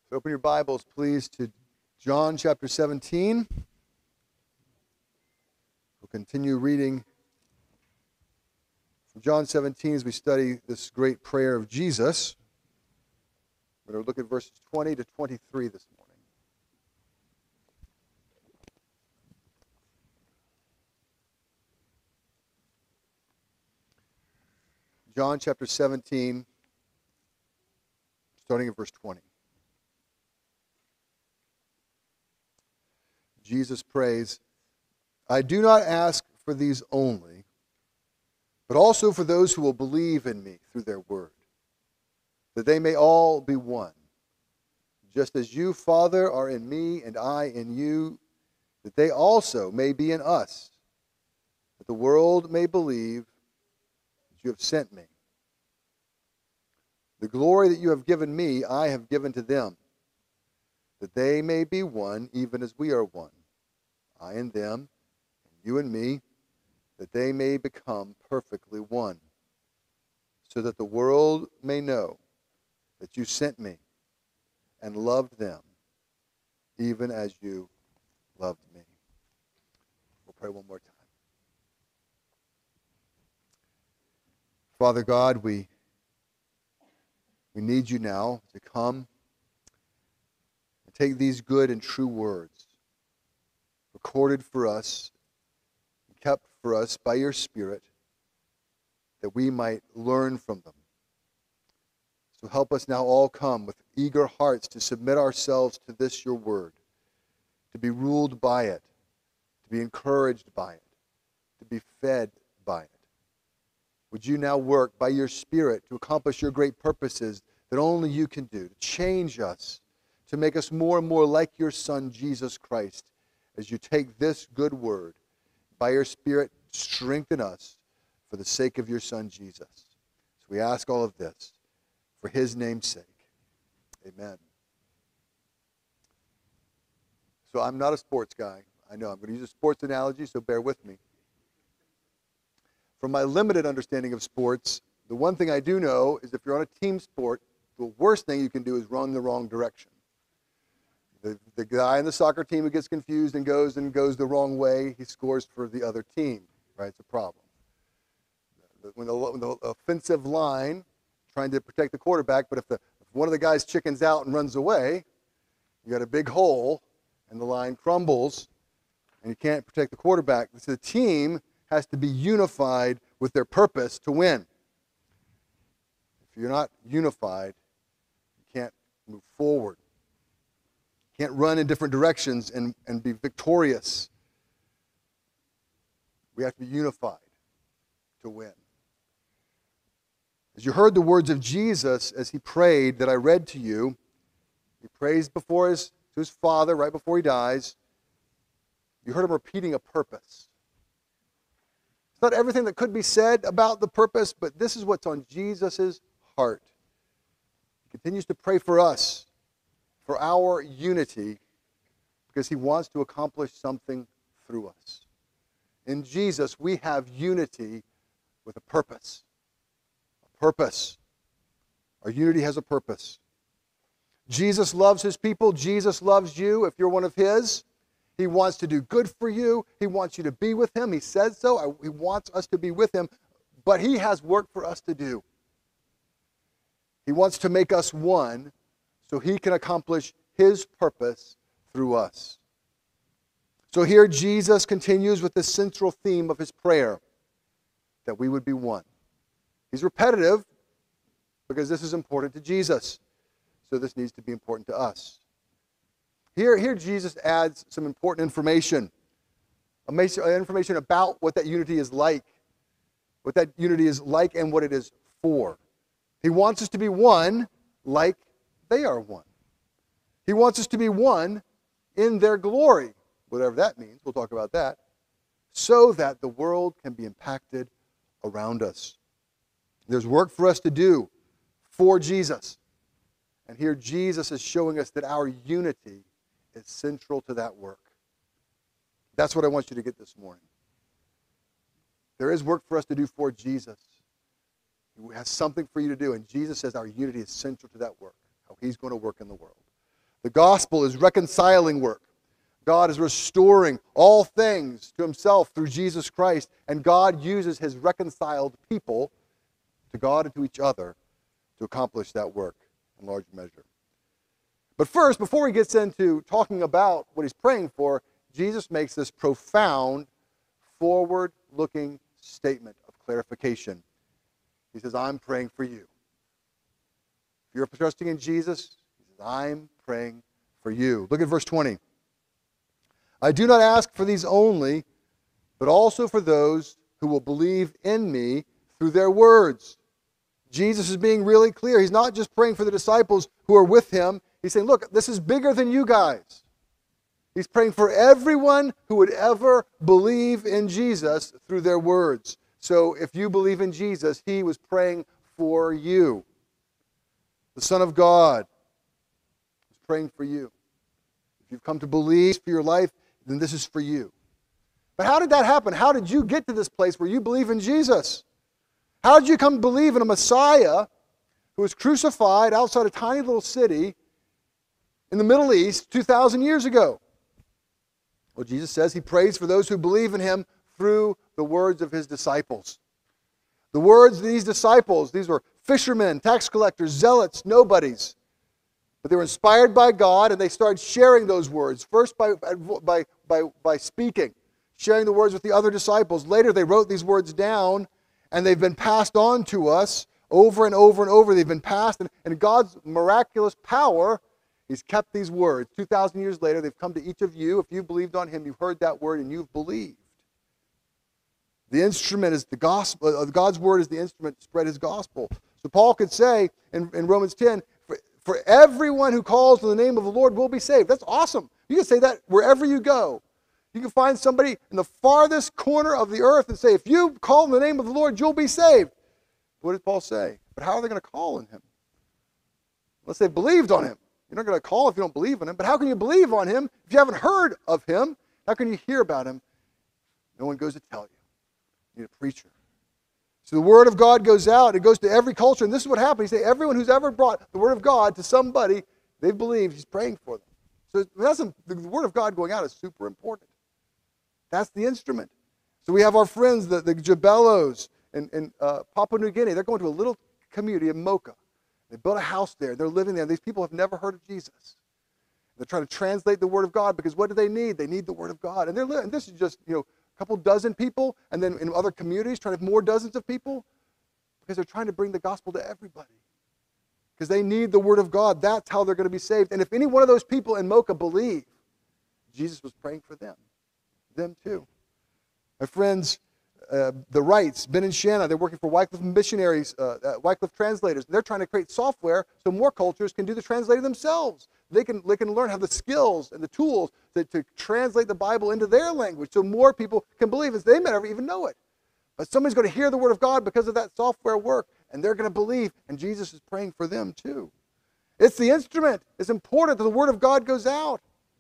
So open your Bibles, please, to John chapter 17. We'll continue reading from John 17 as we study this great prayer of Jesus. We're going to look at verses 20 to 23 this morning. John chapter 17, starting at verse 20. Jesus prays, "I do not ask for these only, but also for those who will believe in me through their word, that they may all be one, just as you, Father, are in me and I in you, that they also may be in us, that the world may believe that you have sent me. The glory that you have given me, I have given to them, that they may be one, even as we are one, I and them, and you and me, that they may become perfectly one, so that the world may know that you sent me and loved them, even as you loved me." We'll pray one more time. Father God, we need you now to come and take these good and true words, recorded for us, and kept for us by your Spirit, that we might learn from them. So help us now all come with eager hearts to submit ourselves to this, your word, to be ruled by it, to be encouraged by it, to be fed by it. Would you now work by your Spirit to accomplish your great purposes that only you can do, to change us, to make us more and more like your Son, Jesus Christ, as you take this good word, by your Spirit, strengthen us for the sake of your Son, Jesus. So we ask all of this for his name's sake. Amen. So I'm not a sports guy. I know I'm going to use a sports analogy, so bear with me. From my limited understanding of sports, the one thing I do know is if you're on a team sport, the worst thing you can do is run the wrong direction. The guy in the soccer team who gets confused and goes the wrong way, he scores for the other team, right? It's a problem. When the offensive line trying to protect the quarterback, but if one of the guys chickens out and runs away, you got a big hole and the line crumbles and you can't protect the quarterback. So the team has to be unified with their purpose to win. If you're not unified, you can't move forward. You can't run in different directions and be victorious. We have to be unified to win. As you heard the words of Jesus as he prayed that I read to you, he prays to his Father right before he dies. You heard him repeating a purpose. It's not everything that could be said about the purpose, but this is what's on Jesus' heart. He continues to pray for us, for our unity, because he wants to accomplish something through us. In Jesus, we have unity with a purpose. A purpose. Our unity has a purpose. Jesus loves his people. Jesus loves you if you're one of his. He wants to do good for you. He wants you to be with him. He says so. He wants us to be with him. But he has work for us to do. He wants to make us one so he can accomplish his purpose through us. So here Jesus continues with the central theme of his prayer, that we would be one. He's repetitive because this is important to Jesus. So this needs to be important to us. Here Jesus adds some important information about what that unity is like, and what it is for. He wants us to be one like they are one. He wants us to be one in their glory, whatever that means. We'll talk about that. So that the world can be impacted around us. There's work for us to do for Jesus. And here Jesus is showing us that our unity is central to that work. That's what I want you to get this morning. There is work for us to do for Jesus. He has something for you to do, and Jesus says our unity is central to that work, how he's going to work in the world. The gospel is reconciling work. God is restoring all things to himself through Jesus Christ, and God uses his reconciled people to God and to each other to accomplish that work in large measure. But first, before he gets into talking about what he's praying for, Jesus makes this profound, forward-looking statement of clarification. He says, I'm praying for you. If you're trusting in Jesus, he says, I'm praying for you. Look at verse 20. I do not ask for these only, but also for those who will believe in me through their words. Jesus is being really clear. He's not just praying for the disciples who are with him. He's saying, look, this is bigger than you guys. He's praying for everyone who would ever believe in Jesus through their words. So if you believe in Jesus, he was praying for you. The Son of God is praying for you. If you've come to believe for your life, then this is for you. But how did that happen? How did you get to this place where you believe in Jesus? How did you come to believe in a Messiah who was crucified outside a tiny little city in the Middle East 2,000 years ago? Well, Jesus says he prays for those who believe in him through the words of his disciples. The words of these disciples, these were fishermen, tax collectors, zealots, nobodies. But they were inspired by God, and they started sharing those words. First by speaking, sharing the words with the other disciples. Later they wrote these words down, and they've been passed on to us over and over and over. They've been passed, and God's miraculous power, he's kept these words. 2,000 years later, they've come to each of you. If you believed on him, you've heard that word, and you've believed. The instrument is the gospel. God's word is the instrument to spread his gospel. So Paul could say in Romans 10, for everyone who calls on the name of the Lord will be saved. That's awesome. You can say that wherever you go. You can find somebody in the farthest corner of the earth and say, if you call on the name of the Lord, you'll be saved. What did Paul say? But how are they going to call on him? Unless they believed on him. You're not going to call if you don't believe in him. But how can you believe on him if you haven't heard of him? How can you hear about him? No one goes to tell you. You need a preacher. So the word of God goes out. It goes to every culture. And this is what happened. He said, everyone who's ever brought the word of God to somebody, they believe he's praying for them. So the word of God going out is super important. That's the instrument. So we have our friends, the Jabellos in Papua New Guinea. They're going to a little community in Mocha. They built a house there. They're living there. These people have never heard of Jesus. They're trying to translate the word of God because what do they need? They need the word of God. And this is just, a couple dozen people, and then in other communities trying to have more dozens of people because they're trying to bring the gospel to everybody because they need the word of God. That's how they're going to be saved. And if any one of those people in Mocha believe, Jesus was praying for them too. My friends, the Wrights, Ben and Shanna, they're working for Wycliffe missionaries, Wycliffe translators. They're trying to create software so more cultures can do the translating themselves. They can learn how the skills and the tools to translate the Bible into their language so more people can believe it. They may never even know it. But somebody's going to hear the word of God because of that software work, and they're going to believe, and Jesus is praying for them too. It's the instrument. It's important that the word of God goes out.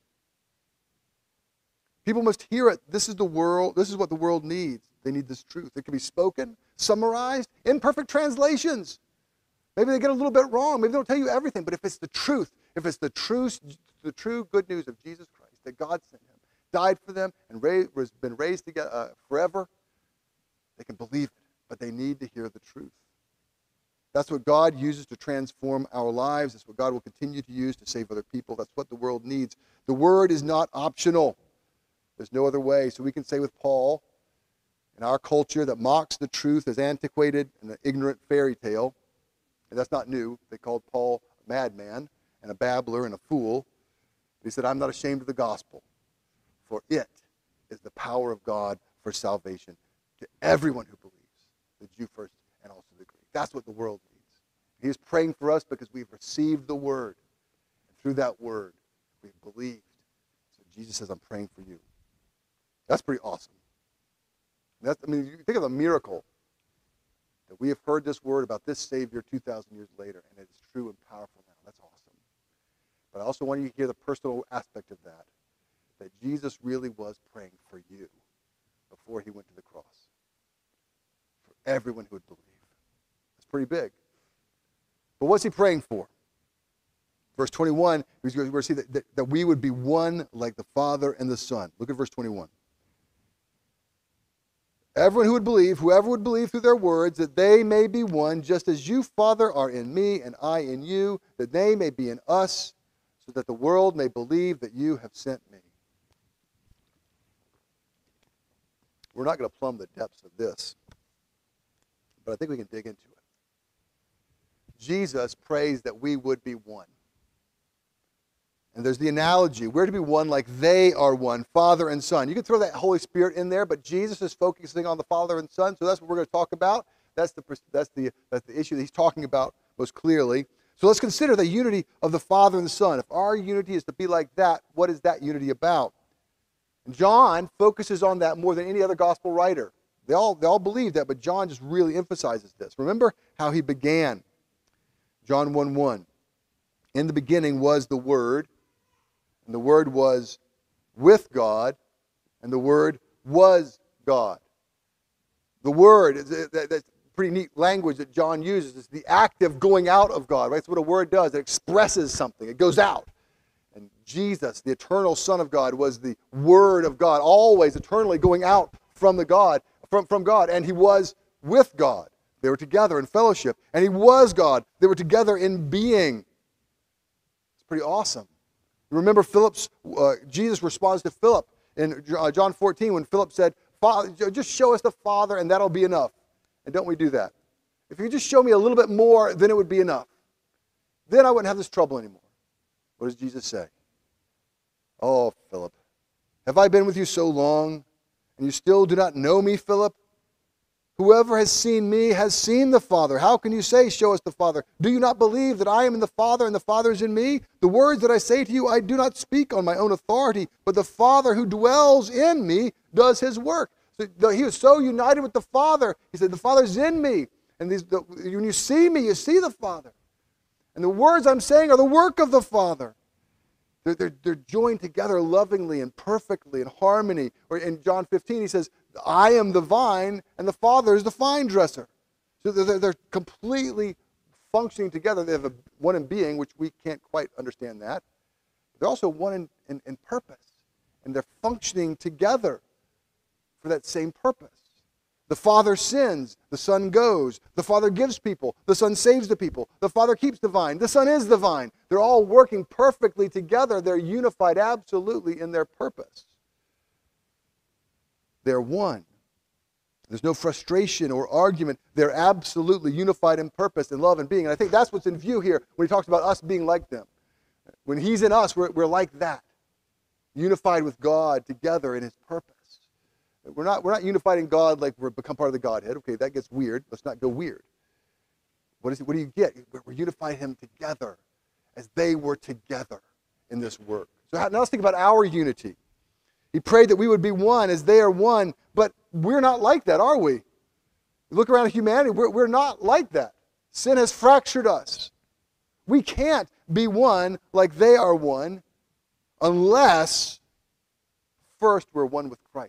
People must hear it. This is the world. This is what the world needs. They need this truth. It can be spoken, summarized, imperfect translations. Maybe they get a little bit wrong. Maybe they don't tell you everything. But if it's the truth, if it's the true good news of Jesus Christ, that God sent him, died for them, and has been raised together forever, they can believe it. But they need to hear the truth. That's what God uses to transform our lives. That's what God will continue to use to save other people. That's what the world needs. The word is not optional. There's no other way. So we can say with Paul, in our culture that mocks the truth as antiquated and an ignorant fairy tale, and that's not new. They called Paul a madman and a babbler and a fool. But he said, I'm not ashamed of the gospel, for it is the power of God for salvation to everyone who believes, the Jew first and also the Greek. That's what the world needs. He is praying for us because we've received the word. And through that word, we've believed. So Jesus says, I'm praying for you. That's pretty awesome. You think of a miracle that we have heard this word about this Savior 2,000 years later, and it's true and powerful now. That's awesome. But I also want you to hear the personal aspect of that Jesus really was praying for you before he went to the cross. For everyone who would believe. That's pretty big. But what's he praying for? Verse 21, we're going to see that we would be one like the Father and the Son. Look at verse 21. Everyone who would believe, whoever would believe through their words, that they may be one, just as you, Father, are in me and I in you, that they may be in us, so that the world may believe that you have sent me. We're not going to plumb the depths of this, but I think we can dig into it. Jesus prays that we would be one. And there's the analogy. We're to be one like they are one, Father and Son. You can throw that Holy Spirit in there, but Jesus is focusing on the Father and Son, so that's what we're going to talk about. That's the issue that he's talking about most clearly. So let's consider the unity of the Father and the Son. If our unity is to be like that, what is that unity about? And John focuses on that more than any other gospel writer. They all believe that, but John just really emphasizes this. Remember how he began. John 1:1. In the beginning was the Word, and the Word was with God, and the Word was God. The Word, that's pretty neat language that John uses. It's the active going out of God, right? That's what a word does. It expresses something. It goes out. And Jesus, the eternal Son of God, was the Word of God, always eternally going out from God. And he was with God. They were together in fellowship. And he was God. They were together in being. It's pretty awesome. You remember Jesus responds to Philip in John 14 when Philip said, Father, just show us the Father and that'll be enough. And don't we do that? If you just show me a little bit more, then it would be enough. Then I wouldn't have this trouble anymore. What does Jesus say? Oh, Philip, have I been with you so long, and you still do not know me, Philip? Whoever has seen me has seen the Father. How can you say, show us the Father? Do you not believe that I am in the Father and the Father is in me? The words that I say to you, I do not speak on my own authority, but the Father who dwells in me does his work. So he was so united with the Father. He said, the Father's in me. And when you see me, you see the Father. And the words I'm saying are the work of the Father. They're joined together lovingly and perfectly in harmony. Or in John 15, he says, I am the vine and the Father is the vine dresser. So they're completely functioning together. They have one in being, which we can't quite understand that. They're also one in purpose. And they're functioning together for that same purpose. The Father sins, the Son goes. The Father gives people, the Son saves the people. The Father keeps the vine, the Son is the vine. They're all working perfectly together. They're unified absolutely in their purpose. They're one. There's no frustration or argument. They're absolutely unified in purpose and love and being. And I think that's what's in view here when he talks about us being like them. When he's in us, we're like that. Unified with God together in his purpose. We're not unified in God like we're become part of the Godhead. Okay, that gets weird. Let's not go weird. What do you get? We're unified him together as they were together in this work. So now let's think about our unity. He prayed that we would be one as they are one, but we're not like that, are we? Look around at humanity. We're not like that. Sin has fractured us. We can't be one like they are one unless first we're one with Christ.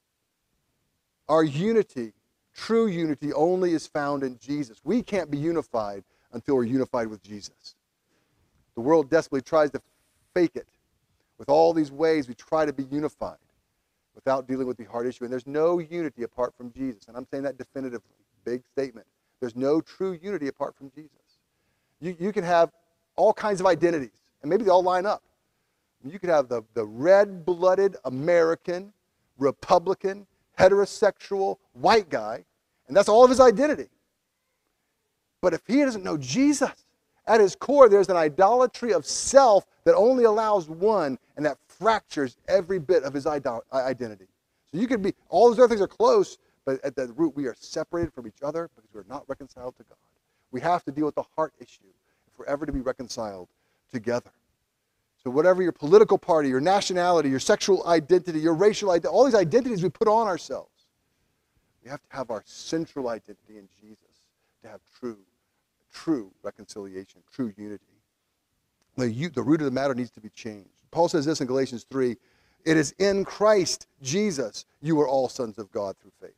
Our unity, true unity, only is found in Jesus. We can't be unified until we're unified with Jesus. The world desperately tries to fake it. With all these ways, we try to be unified without dealing with the hard issue. And there's no unity apart from Jesus. And I'm saying that definitively. Big statement. There's no true unity apart from Jesus. You can have all kinds of identities, and maybe they all line up. You could have the red-blooded American, Republican, heterosexual, white guy, and that's all of his identity. But if he doesn't know Jesus, at his core there's an idolatry of self that only allows one, and that fractures every bit of his identity. So you could be, all those other things are close, but at the root we are separated from each other because we're not reconciled to God. We have to deal with the heart issue if we're ever to be reconciled together. So whatever your political party, your nationality, your sexual identity, your racial identity, all these identities we put on ourselves, we have to have our central identity in Jesus to have true reconciliation, true unity. The root of the matter needs to be changed. Paul says this in Galatians 3, it is in Christ Jesus you are all sons of God through faith.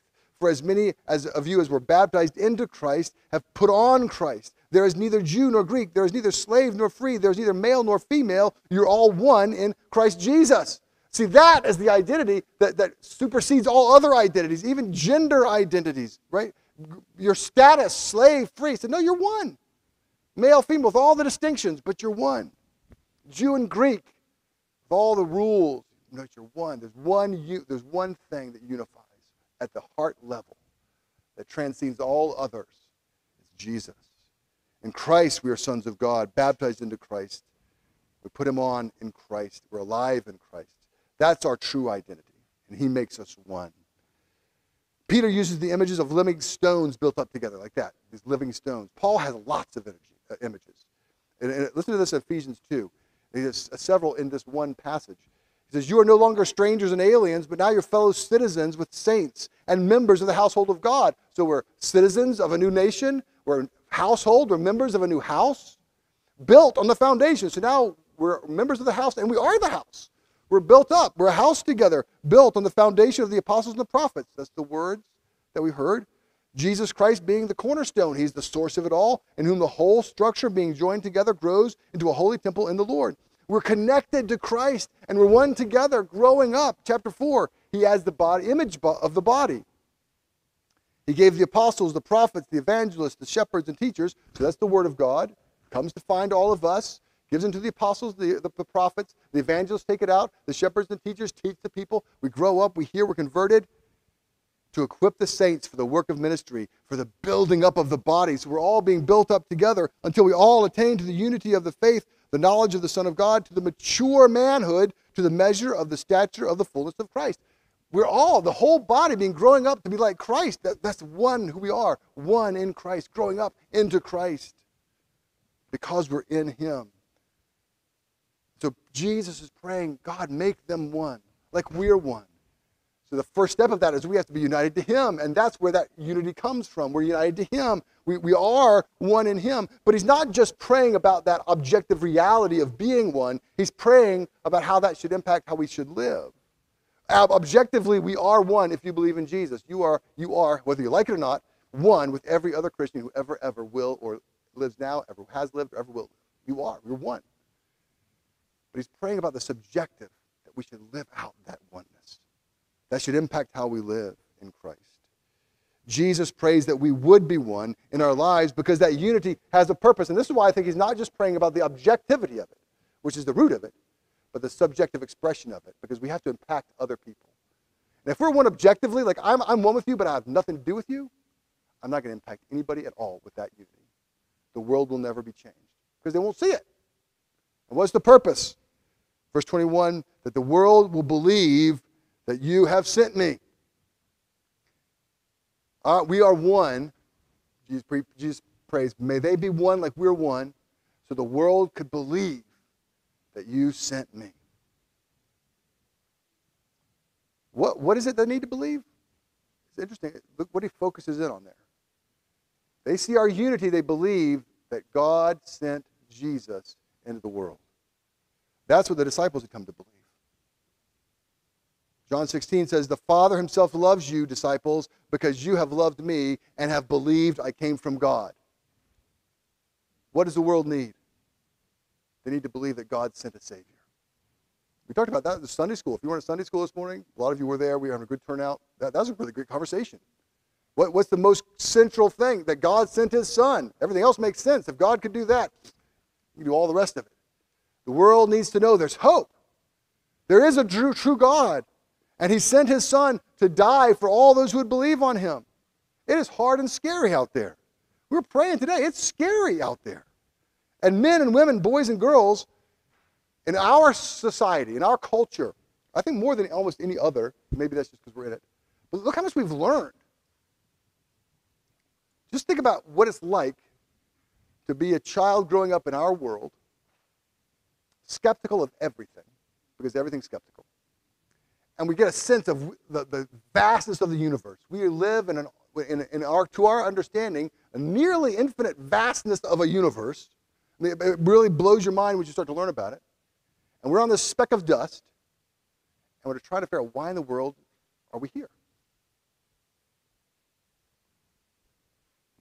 for as many as of you as were baptized into Christ have put on Christ. There is neither Jew nor Greek. There is neither slave nor free. There is neither male nor female. You're all one in Christ Jesus. See, that is the identity that supersedes all other identities, even gender identities, right? Your status, slave, free. So no, you're one. Male, female, with all the distinctions, but you're one. Jew and Greek, with all the rules, no, you're one. There's one thing that unifies at the heart level that transcends all others. It's Jesus. In Christ, we are sons of God, baptized into Christ. We put him on in Christ. We're alive in Christ. That's our true identity, and he makes us one. Peter uses the images of living stones built up together like that, these living stones. Paul has lots of images. And listen to this in Ephesians 2. There's several in this one passage. He says, you are no longer strangers and aliens, but now you're fellow citizens with saints and members of the household of God. So we're citizens of a new nation. We're a household. We're members of a new house built on the foundation. So now we're members of the house, and we are the house. We're built up. We're a house together, built on the foundation of the apostles and the prophets. That's the words that we heard. Jesus Christ being the cornerstone. He's the source of it all, in whom the whole structure being joined together grows into a holy temple in the Lord. We're connected to Christ, and we're one together, growing up. Chapter 4, he has the body, image of the body. He gave the apostles, the prophets, the evangelists, the shepherds, and teachers. So that's the word of God. Comes to find all of us. Gives them to the apostles, the prophets, the evangelists take it out, the shepherds and teachers teach the people. We grow up, we hear, we're converted to equip the saints for the work of ministry, for the building up of the body. So we're all being built up together until we all attain to the unity of the faith, the knowledge of the Son of God, to the mature manhood, to the measure of the stature of the fullness of Christ. We're all, the whole body being growing up to be like Christ. That's one who we are, one in Christ, growing up into Christ because we're in him. So Jesus is praying, God, make them one, like we're one. So the first step of that is we have to be united to him, and that's where that unity comes from. We're united to him. We are one in him. But he's not just praying about that objective reality of being one. He's praying about how that should impact how we should live. Objectively, we are one if you believe in Jesus. You are, whether you like it or not, one with every other Christian who ever will or lives now, ever has lived, or ever will live. You are. You're one. But he's praying about the subjective, that we should live out that oneness. That should impact how we live in Christ. Jesus prays that we would be one in our lives because that unity has a purpose. And this is why I think he's not just praying about the objectivity of it, which is the root of it, but the subjective expression of it, because we have to impact other people. And if we're one objectively, like I'm one with you, but I have nothing to do with you, I'm not going to impact anybody at all with that unity. The world will never be changed because they won't see it. And what's the purpose? Verse 21, that the world will believe that you have sent me. We are one. Jesus prays, may they be one like we're one, so the world could believe that you sent me. What is it they need to believe? It's interesting. Look what he focuses in on there. They see our unity. They believe that God sent Jesus into the world. That's what the disciples had come to believe. John 16 says, the Father himself loves you, disciples, because you have loved me and have believed I came from God. What does the world need? They need to believe that God sent a Savior. We talked about that in the Sunday school. If you weren't at Sunday school this morning, a lot of you were there. We were having a good turnout. That was a really great conversation. What's the most central thing? That God sent his Son. Everything else makes sense. If God could do that, he can do all the rest of it. The world needs to know there's hope. There is a true God. And he sent his Son to die for all those who would believe on him. It is hard and scary out there. We're praying today. It's scary out there. And men and women, boys and girls, in our society, in our culture, I think more than almost any other, maybe that's just because we're in it, but look how much we've learned. Just think about what it's like to be a child growing up in our world, skeptical of everything, because everything's skeptical. And we get a sense of the vastness of the universe. We live to our understanding, a nearly infinite vastness of a universe. I mean, it really blows your mind when you start to learn about it. And we're on this speck of dust, and we're trying to figure out why in the world are we here?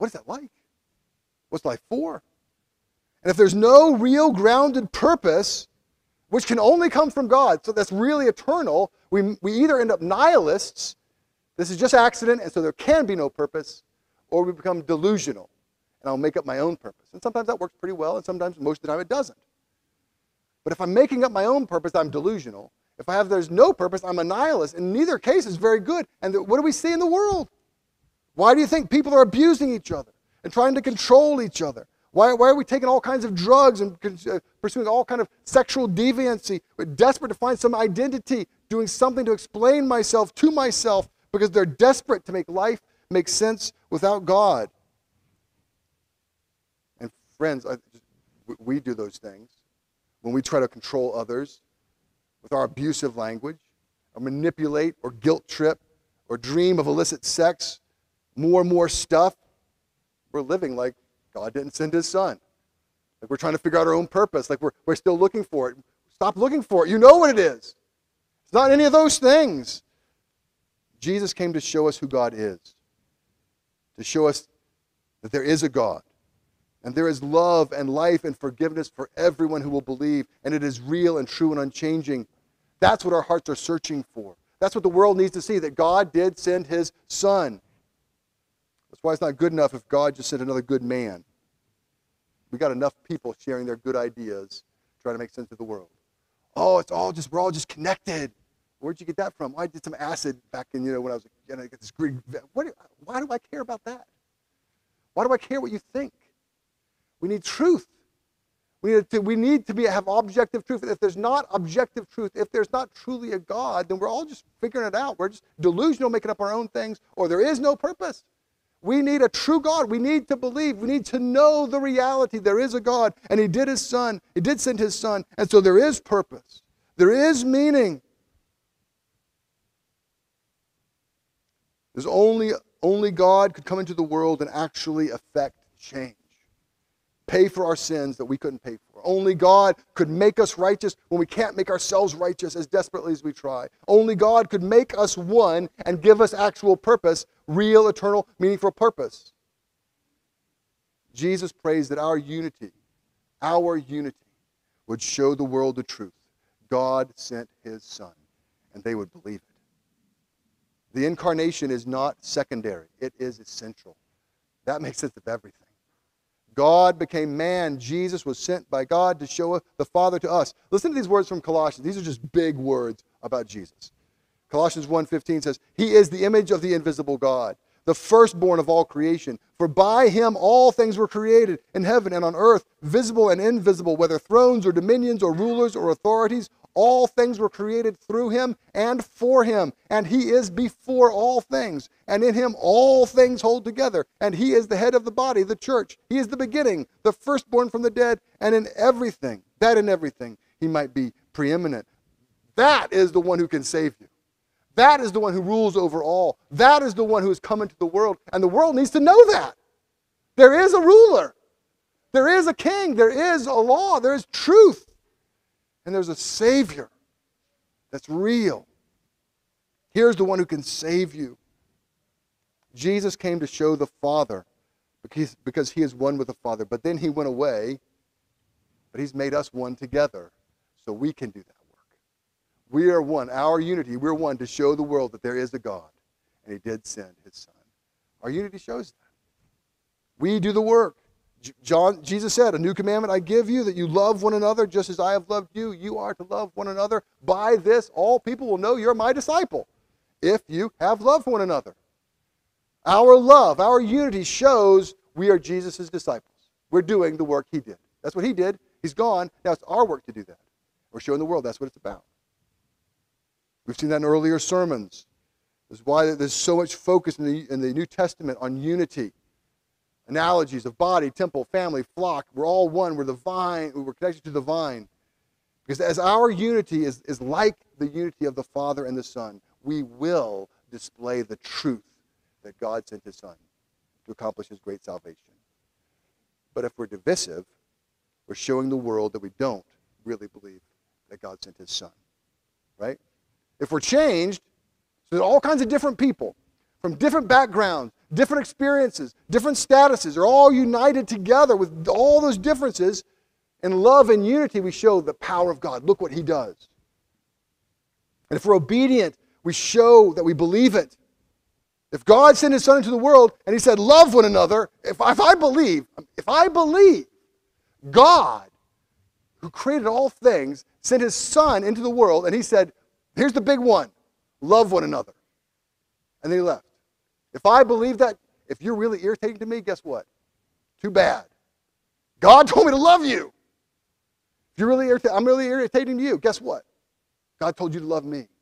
What is that like? What's life for? And if there's no real grounded purpose, which can only come from God, so that's really eternal, we either end up nihilists, this is just accident, and so there can be no purpose, or we become delusional, and I'll make up my own purpose. And sometimes that works pretty well, and sometimes, most of the time, it doesn't. But if I'm making up my own purpose, I'm delusional. If there's no purpose, I'm a nihilist. In neither case is very good. And what do we see in the world? Why do you think people are abusing each other and trying to control each other? Why are we taking all kinds of drugs and pursuing all kind of sexual deviancy? We're desperate to find some identity, doing something to explain myself to myself, because they're desperate to make life make sense without God. And friends, we do those things when we try to control others with our abusive language, or manipulate, or guilt trip, or dream of illicit sex, more and more stuff. We're living like God didn't send his son. Like we're trying to figure out our own purpose, like we're still looking for it. Stop looking for it. You know what it is. It's not any of those things. Jesus came to show us who God is, to show us that there is a God, and there is love and life and forgiveness for everyone who will believe, and it is real and true and unchanging. That's what our hearts are searching for. That's what the world needs to see, that God did send his son. That's why it's not good enough if God just sent another good man. We got enough people sharing their good ideas, trying to make sense of the world. Oh, we're all just connected. Where'd you get that from? I did some acid back in, when I was, I get this Greek. Why do I care about that? Why do I care what you think? We need truth. We need to have objective truth. If there's not objective truth, if there's not truly a God, then we're all just figuring it out. We're just delusional, making up our own things, or there is no purpose. We need a true God. We need to believe. We need to know the reality. There is a God, and he did his son. He did send his son, and so there is purpose. There is meaning. There's only God could come into the world and actually affect change. Pay for our sins that we couldn't pay for. Only God could make us righteous when we can't make ourselves righteous as desperately as we try. Only God could make us one and give us actual purpose, real, eternal, meaningful purpose. Jesus prays that our unity would show the world the truth. God sent his son, and they would believe it. The incarnation is not secondary. It is essential. That makes sense of everything. God became man. Jesus was sent by God to show the Father to us. Listen to these words from Colossians. These are just big words about Jesus. Colossians 1:15 says, he is the image of the invisible God, the firstborn of all creation. For by him all things were created, in heaven and on earth, visible and invisible, whether thrones or dominions or rulers or authorities. All things were created through him and for him, and he is before all things. And in him all things hold together, and he is the head of the body, the church. He is the beginning, the firstborn from the dead, and in everything he might be preeminent. That is the one who can save you. That is the one who rules over all. That is the one who has come into the world, and the world needs to know that. There is a ruler. There is a king. There is a law. There is truth. And there's a Savior that's real. Here's the one who can save you. Jesus came to show the Father because he is one with the Father. But then he went away, but he's made us one together so we can do that work. We are one. Our unity, we're one to show the world that there is a God, and he did send his son. Our unity shows that. We do the work. Jesus said, a new commandment I give you, that you love one another just as I have loved you. You are to love one another. By this, all people will know you're my disciple, if you have love for one another. Our love, our unity shows we are Jesus' disciples. We're doing the work he did. That's what he did. He's gone. Now it's our work to do that. We're showing the world that's what it's about. We've seen that in earlier sermons. This is why there's so much focus in the New Testament on unity. Analogies of body, temple, family, flock. We're all one. We're the vine. We're connected to the vine. Because as our unity is like the unity of the Father and the Son, we will display the truth that God sent his Son to accomplish his great salvation. But if we're divisive, we're showing the world that we don't really believe that God sent his Son. Right? If we're changed, so that all kinds of different people from different backgrounds, different experiences, different statuses are all united together with all those differences. In love and unity, we show the power of God. Look what he does. And if we're obedient, we show that we believe it. If God sent his son into the world and he said, love one another, if I believe God, who created all things, sent his son into the world and he said, here's the big one, love one another. And then he left. If I believe that, if you're really irritating to me, guess what? Too bad. God told me to love you. If you're really I'm really irritating to you, guess what? God told you to love me.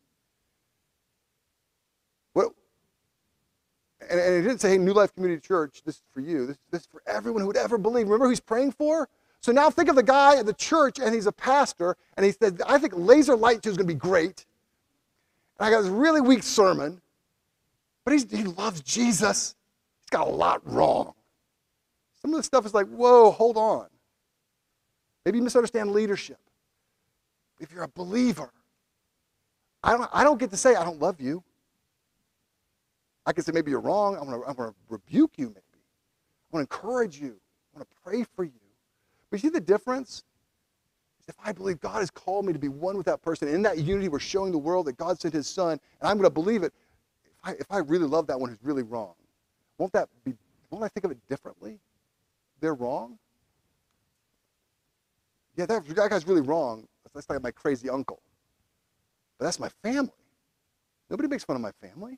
What? And he didn't say, hey, New Life Community Church, this is for you. This is for everyone who would ever believe. Remember who he's praying for? So now think of the guy at the church, and he's a pastor, and he said, I think Laser Light 2 is going to be great. And I got this really weak sermon, but he loves Jesus. He's got a lot wrong. Some of the stuff is like, whoa, hold on. Maybe you misunderstand leadership. If you're a believer, I don't get to say I don't love you. I can say maybe you're wrong. I'm going to rebuke you maybe. I want to encourage you. I want to pray for you. But you see the difference? If I believe God has called me to be one with that person, and in that unity we're showing the world that God sent his son, and I'm going to believe it, if I really love that one who's really wrong, won't I think of it differently? They're wrong? Yeah, that guy's really wrong. That's like my crazy uncle. But that's my family. Nobody makes fun of my family.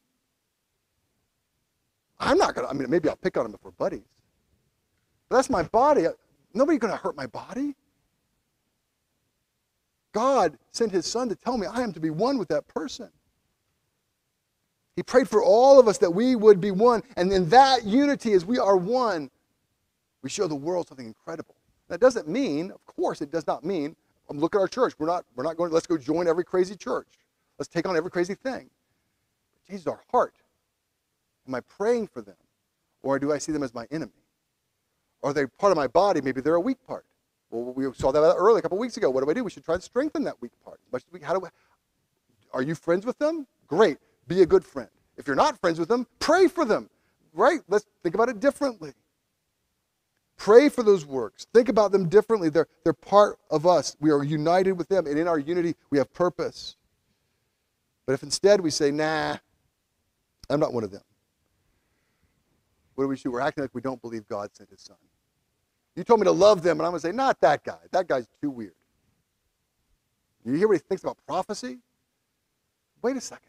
I'm not going to, maybe I'll pick on him if we're buddies. But that's my body. Nobody's going to hurt my body. God sent his son to tell me I am to be one with that person. He prayed for all of us that we would be one. And in that unity, as we are one, we show the world something incredible. That doesn't mean, of course, it does not mean, look at our church. We're not going, let's go join every crazy church. Let's take on every crazy thing. It changes our heart. Am I praying for them? Or do I see them as my enemy? Are they part of my body? Maybe they're a weak part. Well, we saw that earlier a couple weeks ago. What do? We should try to strengthen that weak part. Are you friends with them? Great. Be a good friend. If you're not friends with them, pray for them. Right? Let's think about it differently. Pray for those works. Think about them differently. They're part of us. We are united with them, and in our unity, we have purpose. But if instead we say, nah, I'm not one of them, what do? We're acting like we don't believe God sent his son. You told me to love them, and I'm going to say, not that guy. That guy's too weird. You hear what he thinks about prophecy? Wait a second.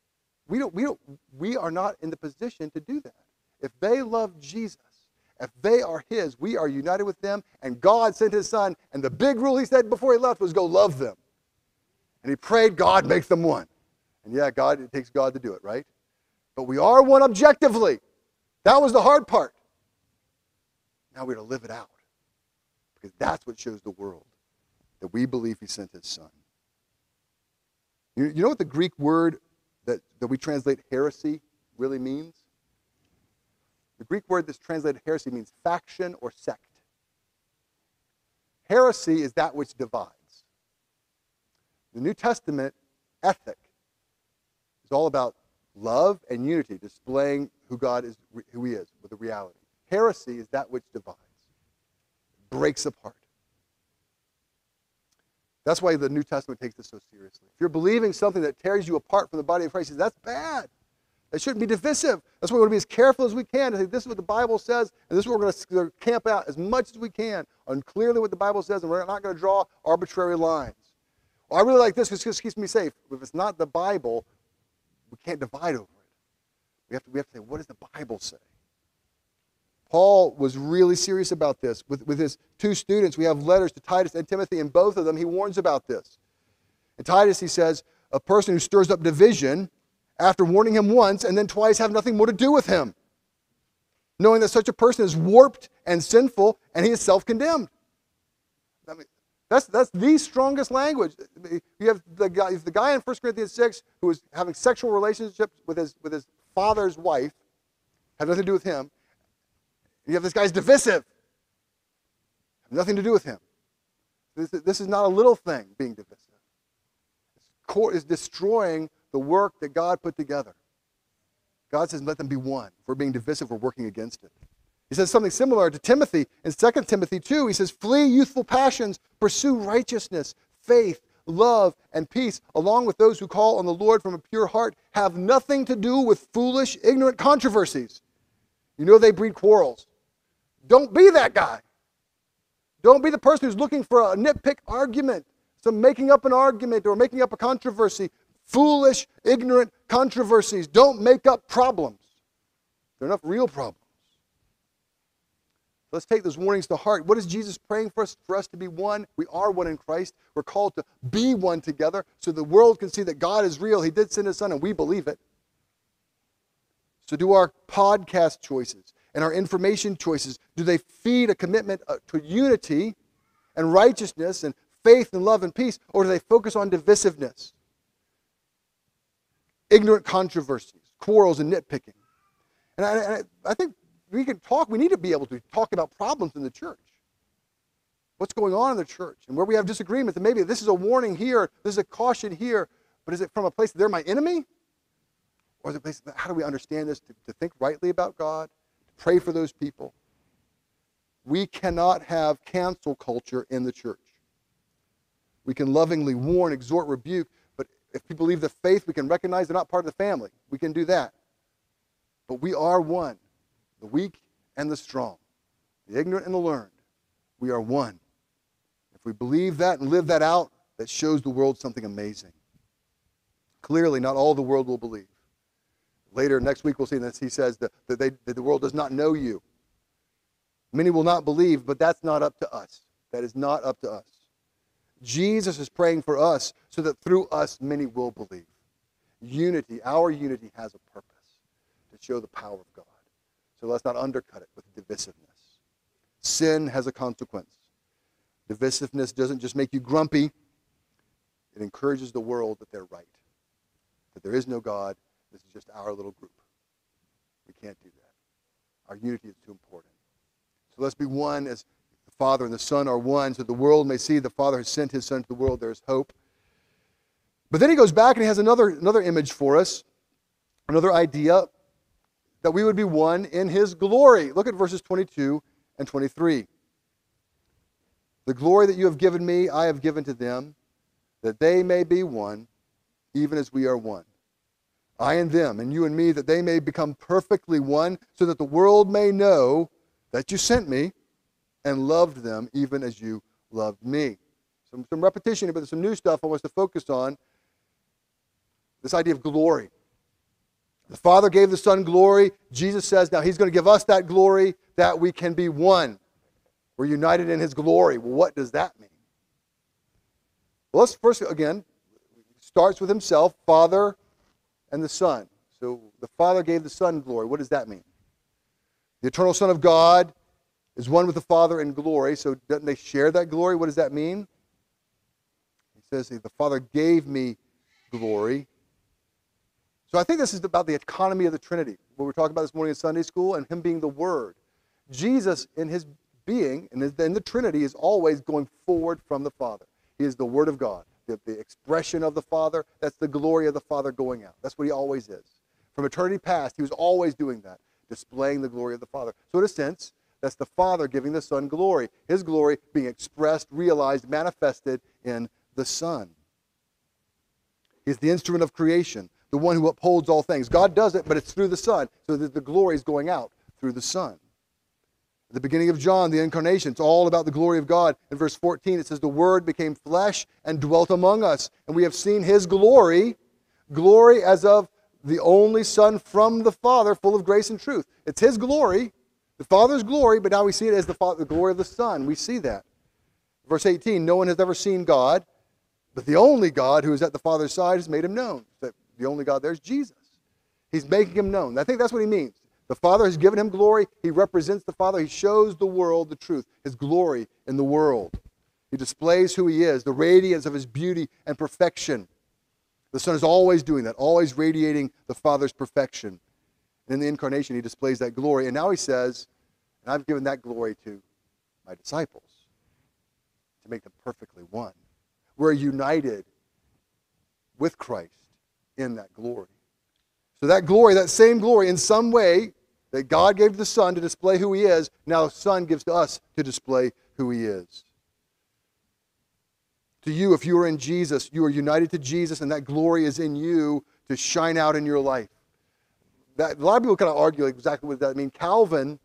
We are not in the position to do that. If they love Jesus, if they are his, we are united with them, and God sent his son, and the big rule he said before he left was go love them. And he prayed, God, make them one. And yeah, it takes God to do it, right? But we are one objectively. That was the hard part. Now we're to live it out. Because that's what shows the world that we believe he sent his son. You know what the Greek word that we translate heresy really means? The Greek word that's translated heresy means faction or sect. Heresy is that which divides. The New Testament ethic is all about love and unity, displaying who God is, who he is, with the reality. Heresy is that which divides, breaks apart. That's why the New Testament takes this so seriously. If you're believing something that tears you apart from the body of Christ, that's bad. It shouldn't be divisive. That's why we want to be as careful as we can to say this is what the Bible says, and this is what we're going to camp out as much as we can on clearly what the Bible says, and we're not going to draw arbitrary lines. Well, I really like this because it keeps me safe. If it's not the Bible, we can't divide over it. We have to say, what does the Bible say? Paul was really serious about this. With his two students, we have letters to Titus and Timothy, and both of them he warns about this. In Titus, he says, a person who stirs up division, after warning him once and then twice, have nothing more to do with him, knowing that such a person is warped and sinful, and he is self-condemned. I mean, that's the strongest language. You have the guy in 1 Corinthians 6 who was having sexual relationships with his father's wife, had nothing to do with him. You have this guy's divisive, have nothing to do with him. This is not a little thing, being divisive. It's destroying the work that God put together. God says, let them be one. If we're being divisive, we're working against it. He says something similar to Timothy. In 2 Timothy 2, he says, flee youthful passions, pursue righteousness, faith, love, and peace, along with those who call on the Lord from a pure heart. Have nothing to do with foolish, ignorant controversies. You know they breed quarrels. Don't be that guy. Don't be the person who's looking for a nitpick argument, some making up an argument or making up a controversy. Foolish, ignorant controversies. Don't make up problems. There are enough real problems. Let's take those warnings to heart. What is Jesus praying for us? For us to be one. We are one in Christ. We're called to be one together so the world can see that God is real. He did send his son and we believe it. So do our podcast choices and our information choices, do they feed a commitment to unity and righteousness and faith and love and peace, or do they focus on divisiveness, ignorant controversies, quarrels and nitpicking? And I think we need to be able to talk about problems in the church. What's going on in the church and where we have disagreements, and maybe this is a warning here, this is a caution here, but is it from a place that they're my enemy? Or is it a place, how do we understand this, to think rightly about God, to pray for those people? We cannot have cancel culture in the church. We can lovingly warn, exhort, rebuke, but if people leave the faith, we can recognize they're not part of the family. We can do that. But we are one, the weak and the strong, the ignorant and the learned. We are one. If we believe that and live that out, that shows the world something amazing. Clearly, not all the world will believe. Later, next week, we'll see that he says that the world does not know you. Many will not believe, but that's not up to us. That is not up to us. Jesus is praying for us so that through us, many will believe. Unity, our unity has a purpose to show the power of God. So let's not undercut it with divisiveness. Sin has a consequence. Divisiveness doesn't just make you grumpy. It encourages the world that they're right, that there is no God. This is just our little group. We can't do that. Our unity is too important. So let's be one as the Father and the Son are one, so the world may see the Father has sent his Son to the world. There is hope. But then he goes back and he has another image for us, another idea, that we would be one in his glory. Look at verses 22 and 23. The glory that you have given me, I have given to them, that they may be one, even as we are one. I and them, and you and me, that they may become perfectly one, so that the world may know that you sent me and loved them even as you loved me. Some repetition, but there's some new stuff I want us to focus on. This idea of glory. The Father gave the Son glory. Jesus says now he's going to give us that glory that we can be one. We're united in his glory. Well, what does that mean? Well, let's first, again, starts with himself, Father and the Son. So the Father gave the Son glory. What does that mean? The eternal Son of God is one with the Father in glory. So doesn't they share that glory? What does that mean? He says the Father gave me glory. So I think this is about the economy of the Trinity, what we're talking about this morning in Sunday school, and him being the Word. Jesus, in his being, and in the Trinity, is always going forward from the Father. He is the Word of God, the expression of the Father. That's the glory of the Father going out. That's what he always is. From eternity past, he was always doing that, displaying the glory of the Father. So in a sense, that's the Father giving the Son glory. His glory being expressed, realized, manifested in the Son. He's the instrument of creation, the one who upholds all things. God does it, but it's through the Son, so that the glory is going out through the Son. At the beginning of John, the incarnation, it's all about the glory of God. In verse 14, it says, the Word became flesh and dwelt among us, and we have seen his glory, glory as of the only Son from the Father, full of grace and truth. It's his glory, the Father's glory, but now we see it as the glory of the Son. We see that. Verse 18, no one has ever seen God, but the only God who is at the Father's side has made him known. That the only God there is Jesus. He's making him known. I think that's what he means. The Father has given him glory. He represents the Father. He shows the world the truth, his glory in the world. He displays who he is, the radiance of his beauty and perfection. The Son is always doing that, always radiating the Father's perfection. And in the incarnation, he displays that glory. And now he says, and I've given that glory to my disciples to make them perfectly one. We're united with Christ in that glory. So that glory, that same glory, in some way that God gave to the Son to display who he is, now the Son gives to us to display who he is. To you, if you are in Jesus, you are united to Jesus, and that glory is in you to shine out in your life. A lot of people kind of argue like exactly what that means. Calvin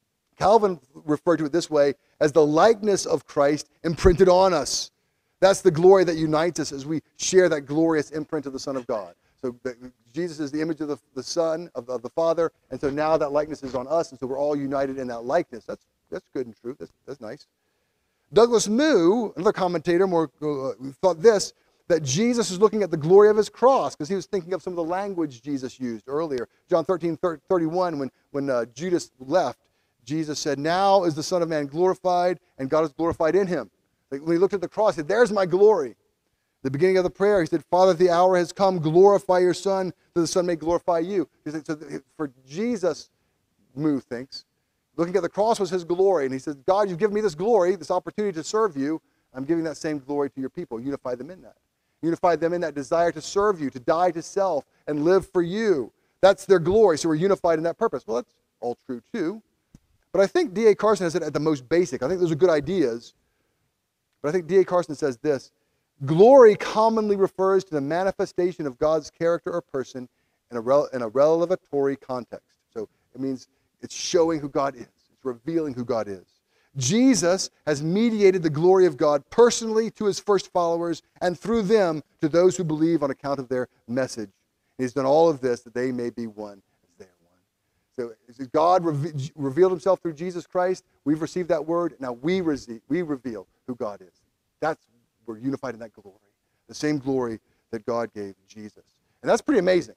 referred to it this way, as the likeness of Christ imprinted on us. That's the glory that unites us as we share that glorious imprint of the Son of God. So Jesus is the image of the Son, of the Father, and so now that likeness is on us, and so we're all united in that likeness. That's good and true. That's nice. Douglas Moo, another commentator, thought this, that Jesus is looking at the glory of his cross, because he was thinking of some of the language Jesus used earlier. John 13:31, when Judas left, Jesus said, now is the Son of Man glorified, and God is glorified in him. Like when he looked at the cross, he said, there's my glory. The beginning of the prayer, he said, Father, the hour has come, glorify your Son, that the Son may glorify you. He said, so for Jesus, Moo thinks, looking at the cross was his glory. And he says, God, you've given me this glory, this opportunity to serve you. I'm giving that same glory to your people. Unify them in that. Unify them in that desire to serve you, to die to self, and live for you. That's their glory. So we're unified in that purpose. Well, that's all true too. But I think D.A. Carson has it at the most basic. I think those are good ideas. But I think D.A. Carson says this, glory commonly refers to the manifestation of God's character or person in a revelatory context. So it means it's showing who God is. It's revealing who God is. Jesus has mediated the glory of God personally to his first followers and through them to those who believe on account of their message. And he's done all of this that they may be one as they are one. So God revealed himself through Jesus Christ. We've received that word. Now we reveal who God is. We're unified in that glory. The same glory that God gave Jesus. And that's pretty amazing.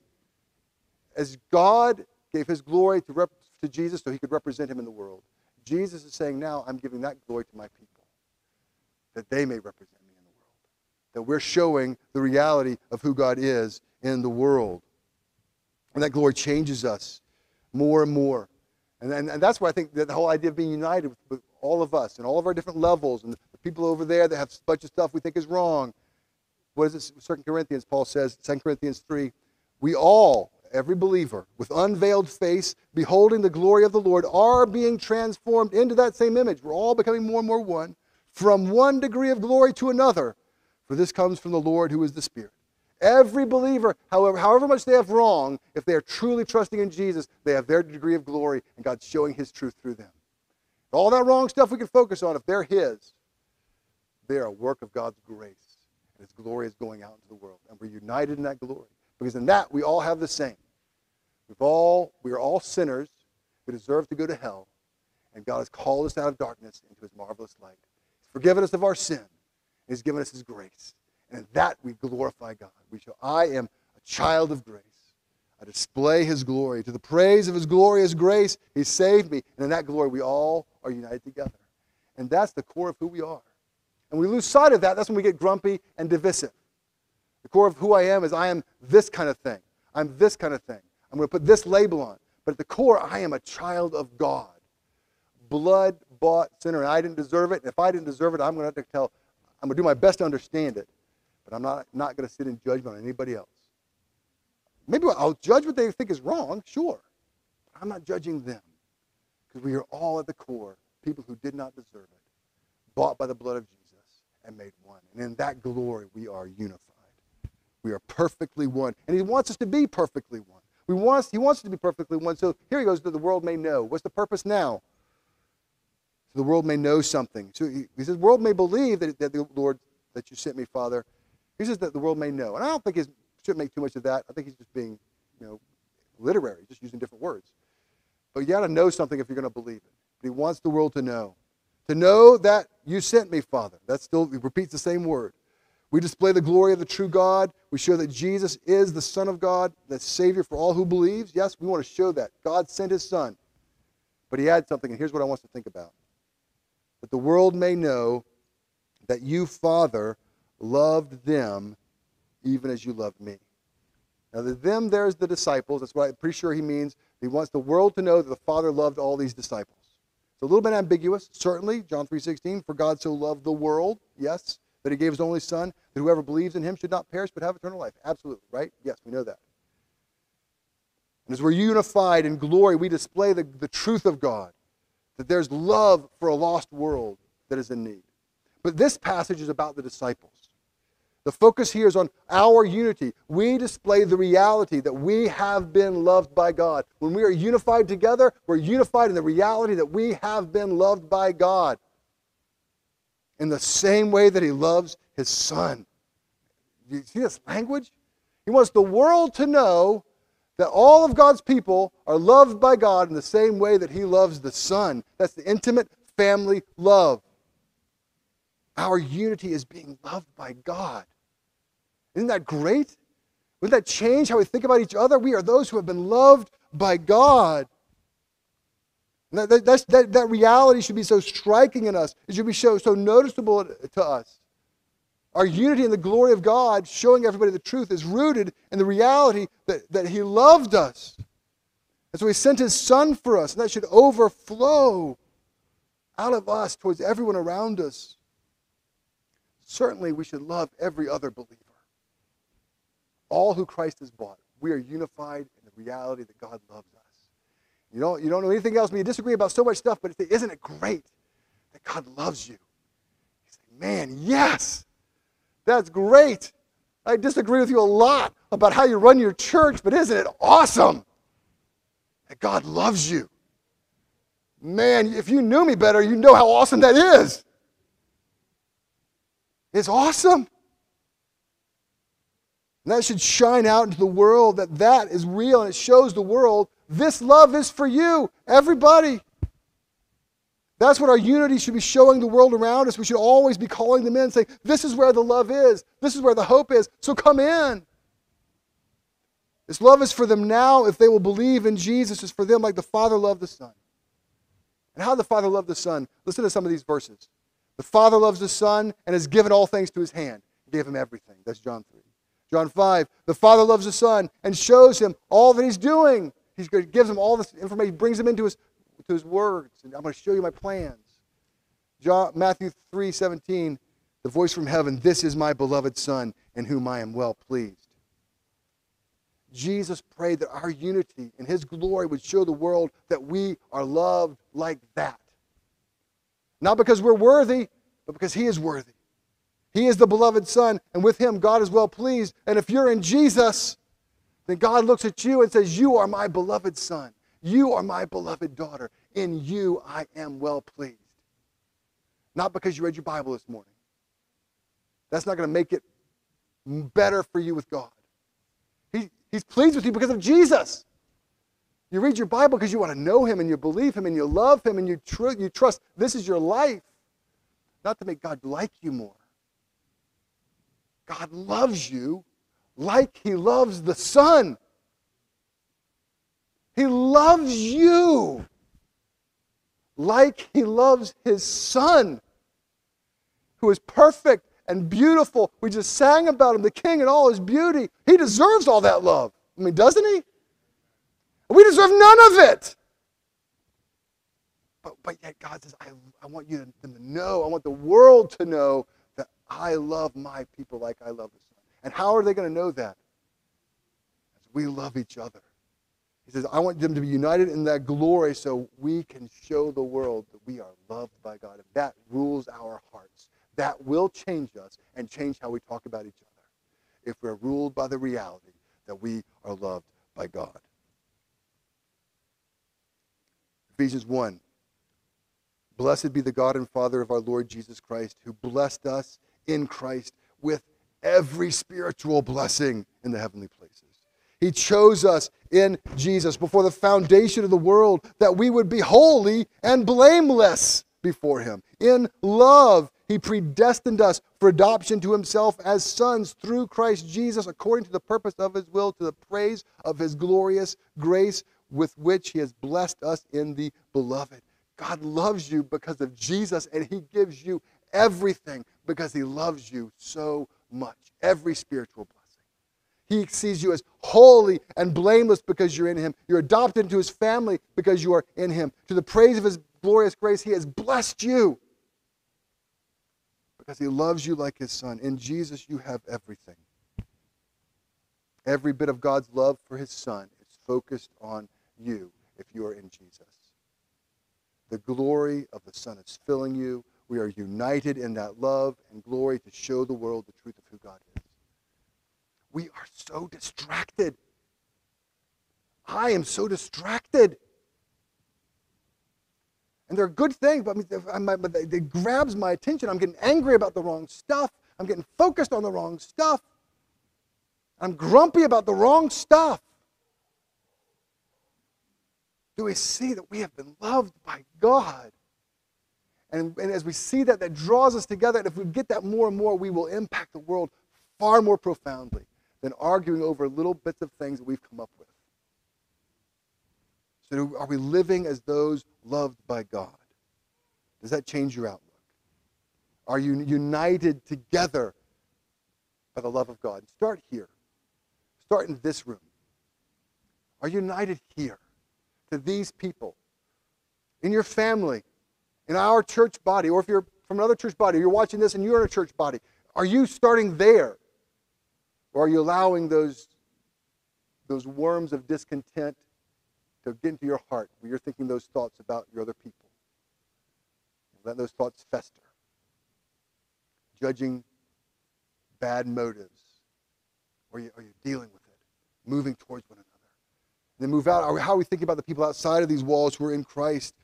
As God gave his glory to Jesus so he could represent him in the world, Jesus is saying, now I'm giving that glory to my people, that they may represent me in the world. That we're showing the reality of who God is in the world. And that glory changes us more and more. And that's why I think that the whole idea of being united with all of us and all of our different levels and the people over there that have a bunch of stuff we think is wrong. What is it? 2 Corinthians, Paul says, 2 Corinthians 3, we all, every believer, with unveiled face, beholding the glory of the Lord, are being transformed into that same image. We're all becoming more and more one, from one degree of glory to another, for this comes from the Lord who is the Spirit. Every believer, however much they have wrong, if they are truly trusting in Jesus, they have their degree of glory, and God's showing his truth through them. All that wrong stuff we can focus on, if they're his, they are a work of God's grace, and his glory is going out into the world, and we're united in that glory. Because in that, we all have the same. We are all sinners who deserve to go to hell, and God has called us out of darkness into his marvelous light. He's forgiven us of our sin, and he's given us his grace. And in that, we glorify God. We show, I am a child of grace. I display his glory. To the praise of his glorious grace, he saved me. And in that glory, we all are united together. And that's the core of who we are. And we lose sight of that. That's when we get grumpy and divisive. The core of who I am is I am this kind of thing. I'm this kind of thing. I'm going to put this label on. But at the core, I am a child of God. Blood-bought sinner. And I didn't deserve it. And if I didn't deserve it, I'm going to do my best to understand it. But I'm not going to sit in judgment on anybody else. Maybe I'll judge what they think is wrong, sure. But I'm not judging them. Because we are all at the core people who did not deserve it, bought by the blood of Jesus, and made one. And in that glory, we are unified. We are perfectly one. And he wants us to be perfectly one. He wants us to be perfectly one. So here he goes, that the world may know. What's the purpose now? So the world may know something. So he says, the world may believe that the Lord, that you sent me, Father. He says that the world may know. And I don't think he should make too much of that. I think he's just being, literary, just using different words. But you got to know something if you're going to believe it. But he wants the world to know. To know that you sent me, Father. He repeats the same word. We display the glory of the true God. We show that Jesus is the Son of God, the Savior for all who believes. Yes, we want to show that. God sent his Son. But he adds something, and here's what I want us to think about. That the world may know that you, Father, loved them even as you loved me. Now, the them, there's the disciples. That's what I'm pretty sure he means. He wants the world to know that the Father loved all these disciples. It's a little bit ambiguous, certainly. John 3:16, for God so loved the world, yes, that he gave his only Son, that whoever believes in him should not perish but have eternal life. Absolutely, right? Yes, we know that. And as we're unified in glory, we display the truth of God, that there's love for a lost world that is in need. But this passage is about the disciples. The focus here is on our unity. We display the reality that we have been loved by God. When we are unified together, we're unified in the reality that we have been loved by God in the same way that He loves His Son. Do you see this language? He wants the world to know that all of God's people are loved by God in the same way that He loves the Son. That's the intimate family love. Our unity is being loved by God. Isn't that great? Wouldn't that change how we think about each other? We are those who have been loved by God. And that reality should be so striking in us. It should be so noticeable to us. Our unity in the glory of God, showing everybody the truth, is rooted in the reality that He loved us. And so He sent His Son for us, and that should overflow out of us towards everyone around us. Certainly, we should love every other believer. All who Christ has bought. We are unified in the reality that God loves us. You don't know anything else, but you disagree about so much stuff, but isn't it great that God loves you? You say, man, yes, that's great. I disagree with you a lot about how you run your church, but isn't it awesome that God loves you? Man, if you knew me better, you know how awesome that is. It's awesome. And that should shine out into the world that is real, and it shows the world this love is for you, everybody. That's what our unity should be showing the world around us. We should always be calling them in, saying, this is where the love is. This is where the hope is. So come in. This love is for them now if they will believe in Jesus. It's for them like the Father loved the Son. And how the Father loved the Son? Listen to some of these verses. The Father loves the Son and has given all things to His hand. He gave Him everything. That's John 3. John 5, the Father loves the Son and shows Him all that He's doing. He gives Him all this information. He brings Him into His words. And I'm going to show you my plans. Matthew 3:17, the voice from heaven, this is my beloved Son in whom I am well pleased. Jesus prayed that our unity in His glory would show the world that we are loved like that. Not because we're worthy, but because He is worthy. He is the beloved Son, and with Him God is well pleased. And if you're in Jesus, then God looks at you and says, you are my beloved Son. You are my beloved daughter. In you I am well pleased. Not because you read your Bible this morning. That's not going to make it better for you with God. He's pleased with you because of Jesus. You read your Bible because you want to know Him and you believe Him and you love Him and you trust this is your life. Not to make God like you more. God loves you like He loves the Son. He loves you like He loves His Son, who is perfect and beautiful. We just sang about Him, the King in all His beauty. He deserves all that love. I mean, doesn't He? We deserve none of it. But yet God says, I want them to know, I want the world to know that I love my people like I love the Son. And how are they going to know that? As we love each other. He says, I want them to be united in that glory so we can show the world that we are loved by God. And that rules our hearts. That will change us and change how we talk about each other. If we're ruled by the reality that we are loved by God. Ephesians 1. Blessed be the God and Father of our Lord Jesus Christ, who blessed us in Christ with every spiritual blessing in the heavenly places. He chose us in Jesus before the foundation of the world that we would be holy and blameless before Him. In love, He predestined us for adoption to Himself as sons through Christ Jesus, according to the purpose of His will, to the praise of His glorious grace with which He has blessed us in the Beloved. God loves you because of Jesus, and He gives you everything because He loves you so much. Every spiritual blessing. He sees you as holy and blameless because you're in Him. You're adopted into His family because you are in Him. To the praise of His glorious grace, He has blessed you because He loves you like His Son. In Jesus, you have everything. Every bit of God's love for His Son is focused on you if you are in Jesus. The glory of the Son is filling you. We are united in that love and glory to show the world the truth of who God is. We are so distracted. I am so distracted. And they're good things, but it grabs my attention. I'm getting angry about the wrong stuff. I'm getting focused on the wrong stuff. I'm grumpy about the wrong stuff. Do we see that we have been loved by God? And as we see that, that draws us together. And if we get that more and more, we will impact the world far more profoundly than arguing over little bits of things that we've come up with. So are we living as those loved by God? Does that change your outlook? Are you united together by the love of God? Start here. Start in this room. Are you united here to these people? In your family, in our church body, or if you're from another church body, you're watching this and you're in a church body, are you starting there? Or are you allowing those worms of discontent to get into your heart where you're thinking those thoughts about your other people? Let those thoughts fester. Judging bad motives. Or are you dealing with it? Moving towards one another. And then move out. How are we thinking about the people outside of these walls who are in Christ?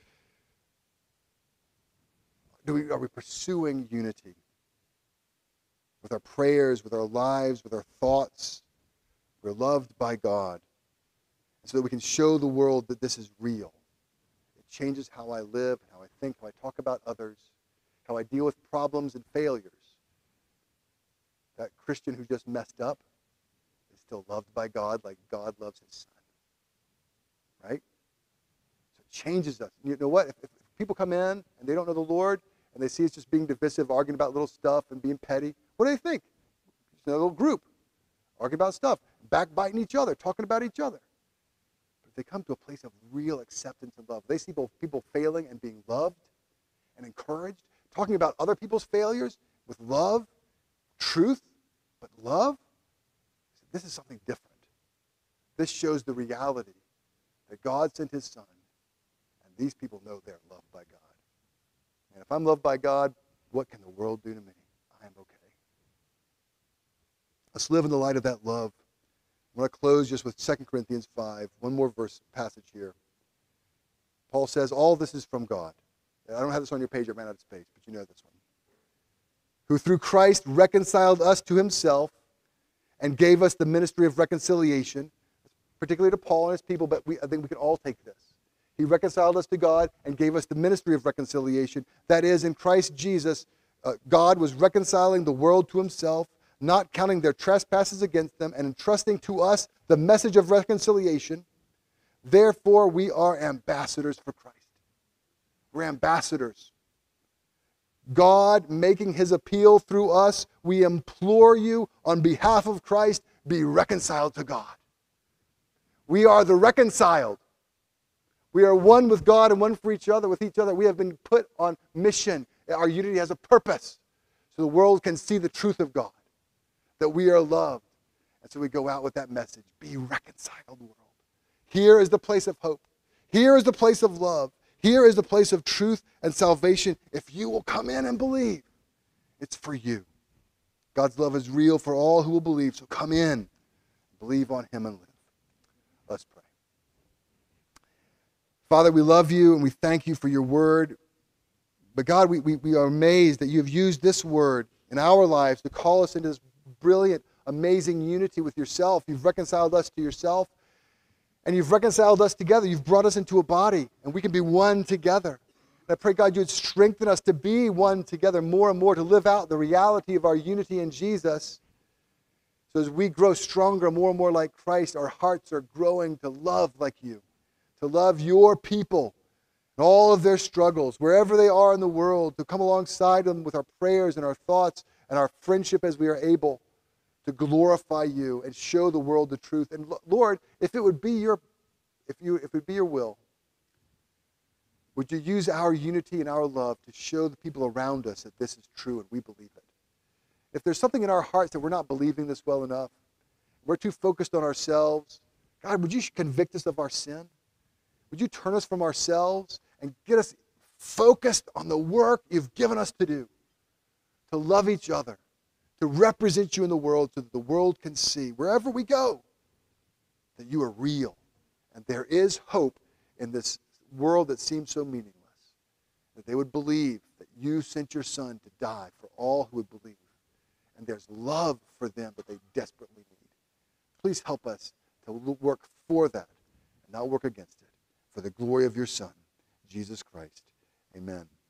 Are we pursuing unity? With our prayers, with our lives, with our thoughts. We're loved by God. So that we can show the world that this is real. It changes how I live, how I think, how I talk about others, how I deal with problems and failures. That Christian who just messed up is still loved by God like God loves his Son. Right? So it changes us. You know what? If people come in and they don't know the Lord and they see us just being divisive, arguing about little stuff and being petty, what do they think? It's a little group arguing about stuff, backbiting each other, talking about each other. If they come to a place of real acceptance and love, they see both people failing and being loved and encouraged, talking about other people's failures with love, truth, but love. This is something different. This shows the reality that God sent his Son, and these people know they're loved by God. And if I'm loved by God, what can the world do to me? I am okay. Let's live in the light of that love. I want to close just with 2 Corinthians 5, one more verse passage here. Paul says, all this is from God. I don't have this on your page, I ran out of space, but you know this one. Who through Christ reconciled us to himself and gave us the ministry of reconciliation, particularly to Paul and his people, but I think we can all take this. He reconciled us to God and gave us the ministry of reconciliation. That is, in Christ Jesus, God was reconciling the world to himself, not counting their trespasses against them, and entrusting to us the message of reconciliation. Therefore, we are ambassadors for Christ. We're ambassadors. God making his appeal through us, we implore you on behalf of Christ, be reconciled to God. We are the reconciled. We are one with God and one for each other, with each other. We have been put on mission. Our unity has a purpose, so the world can see the truth of God, that we are loved. And so we go out with that message, be reconciled, world. Here is the place of hope. Here is the place of love. Here is the place of truth and salvation. If you will come in and believe, it's for you. God's love is real for all who will believe, so come in, believe on him and live. Let's pray. Father, we love you and we thank you for your word. But God, we are amazed that you have used this word in our lives to call us into this brilliant, amazing unity with yourself. You've reconciled us to yourself, and you've reconciled us together. You've brought us into a body, and we can be one together. And I pray, God, you would strengthen us to be one together more and more, to live out the reality of our unity in Jesus. So as we grow stronger, more and more like Christ, our hearts are growing to love like you, to love your people and all of their struggles, wherever they are in the world, to come alongside them with our prayers and our thoughts and our friendship as we are able to glorify you and show the world the truth. And Lord, if it would be your will, would you use our unity and our love to show the people around us that this is true and we believe it? If there's something in our hearts that we're not believing this well enough, we're too focused on ourselves, God, would you convict us of our sin? Would you turn us from ourselves and get us focused on the work you've given us to do, to love each other, to represent you in the world so that the world can see, wherever we go, that you are real. And there is hope in this world that seems so meaningless. That they would believe that you sent your Son to die for all who would believe. And there's love for them that they desperately need. Please help us to work for that and not work against it. For the glory of your Son, Jesus Christ. Amen.